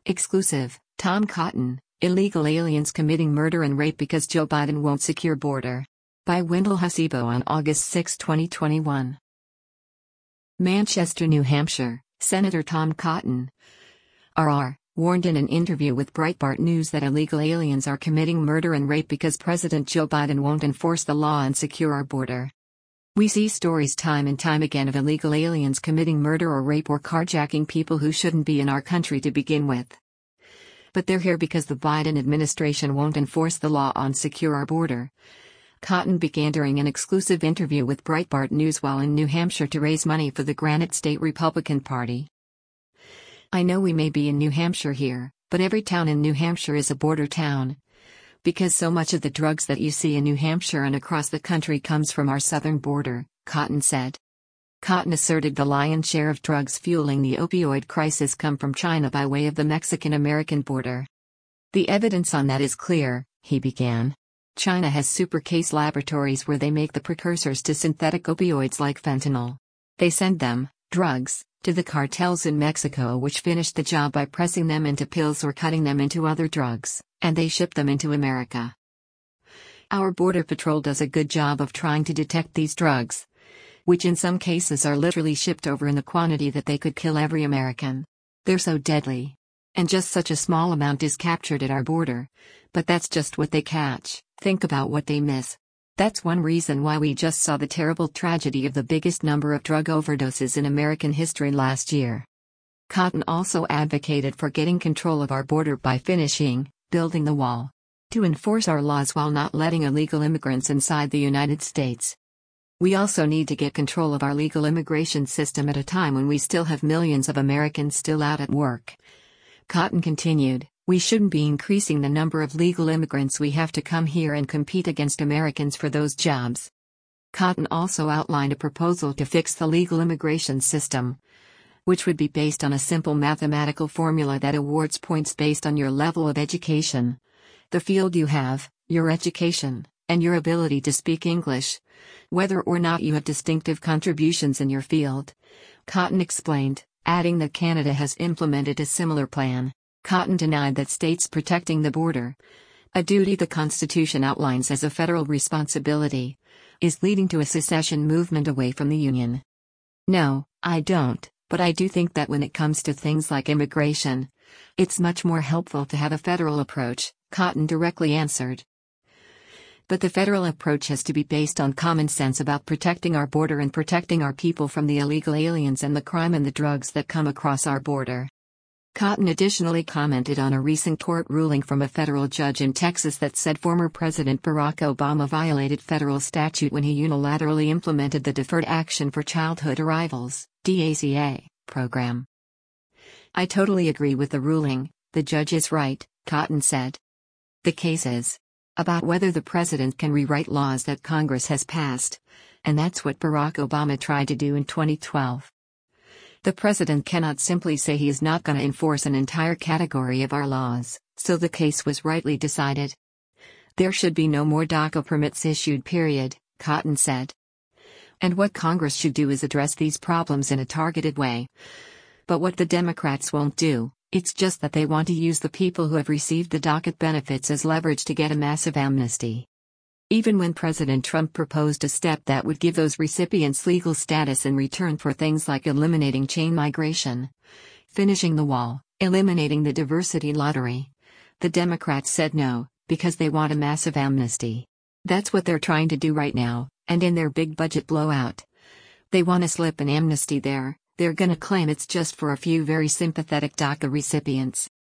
Exclusive, Tom Cotton, Illegal Aliens Committing Murder and Rape Because Joe Biden Won't Secure Border. By Wendell Hasebo on August 6, 2021. Manchester, New Hampshire, Senator Tom Cotton, RR, warned in an interview with Breitbart News that illegal aliens are committing murder and rape because President Joe Biden won't enforce the law and secure our border. We see stories time and time again of illegal aliens committing murder or rape or carjacking people who shouldn't be in our country to begin with. But they're here because the Biden administration won't enforce the law and secure our border. Cotton began during an exclusive interview with Breitbart News while in New Hampshire to raise money for the Granite State Republican Party. I know we may be in New Hampshire here, but every town in New Hampshire is a border town. Because so much of the drugs that you see in New Hampshire and across the country comes from our southern border, Cotton said. Cotton asserted the lion's share of drugs fueling the opioid crisis come from China by way of the Mexican-American border. The evidence on that is clear, he began. China has super-case laboratories where they make the precursors to synthetic opioids like fentanyl. They send them, drugs, to the cartels in Mexico, which finish the job by pressing them into pills or cutting them into other drugs, and they ship them into America. Our Border Patrol does a good job of trying to detect these drugs, which in some cases are literally shipped over in the quantity that they could kill every American. They're so deadly. And just such a small amount is captured at our border. But that's just what they catch. Think about what they miss. That's one reason why we just saw the terrible tragedy of the biggest number of drug overdoses in American history last year. Cotton also advocated for getting control of our border by building the wall, to enforce our laws while not letting illegal immigrants inside the United States. We also need to get control of our legal immigration system at a time when we still have millions of Americans still out at work. Cotton continued, we shouldn't be increasing the number of legal immigrants we have to come here and compete against Americans for those jobs. Cotton also outlined a proposal to fix the legal immigration system, which would be based on a simple mathematical formula that awards points based on your level of education, the field you have, your education, and your ability to speak English, whether or not you have distinctive contributions in your field. Cotton explained, adding that Canada has implemented a similar plan. Cotton denied that states protecting the border, a duty the Constitution outlines as a federal responsibility, is leading to a secession movement away from the Union. No, I don't, but I do think that when it comes to things like immigration, it's much more helpful to have a federal approach, Cotton directly answered. But the federal approach has to be based on common sense about protecting our border and protecting our people from the illegal aliens and the crime and the drugs that come across our border. Cotton additionally commented on a recent court ruling from a federal judge in Texas that said former President Barack Obama violated federal statute when he unilaterally implemented the Deferred Action for Childhood Arrivals (DACA) program. I totally agree with the ruling, the judge is right, Cotton said. The case is about whether the president can rewrite laws that Congress has passed, and that's what Barack Obama tried to do in 2012. The president cannot simply say he is not going to enforce an entire category of our laws, so the case was rightly decided. There should be no more DACA permits issued, period, Cotton said. And what Congress should do is address these problems in a targeted way. But what the Democrats won't do, it's just that they want to use the people who have received the DACA benefits as leverage to get a massive amnesty. Even when President Trump proposed a step that would give those recipients legal status in return for things like eliminating chain migration, finishing the wall, eliminating the diversity lottery, the Democrats said no, because they want a massive amnesty. That's what they're trying to do right now, and in their big budget blowout, they want to slip an amnesty there. They're gonna claim it's just for a few very sympathetic DACA recipients.